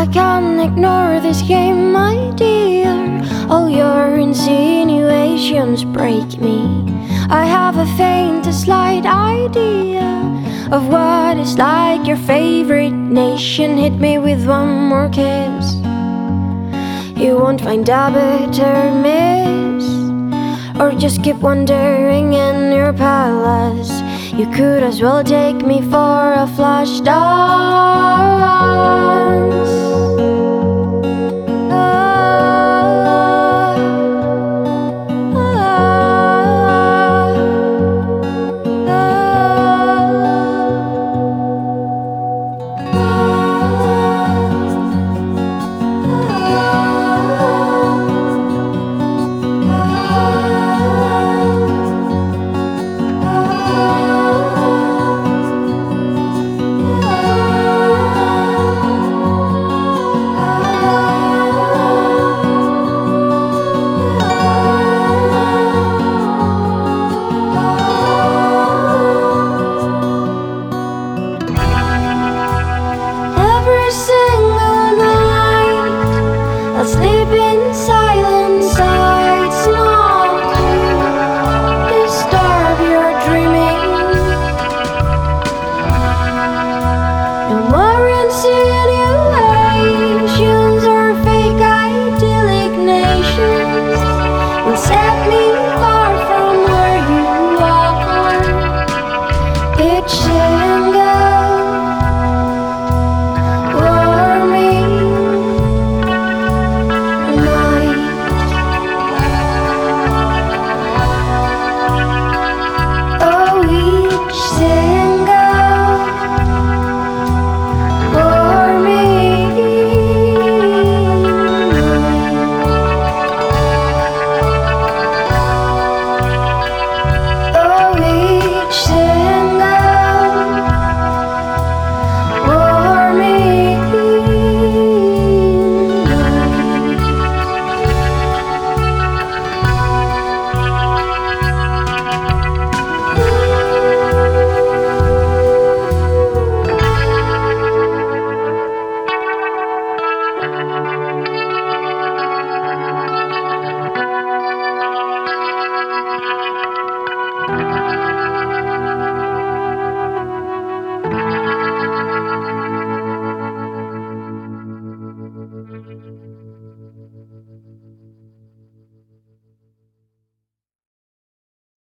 can't ignore this game, my dear. All your insinuations break me. I have a faint, a slight idea of what it's like your favorite nation. Hit me with one more kiss, you won't find a better miss. Or just keep wandering in your palace. You could as well take me for a flash dance.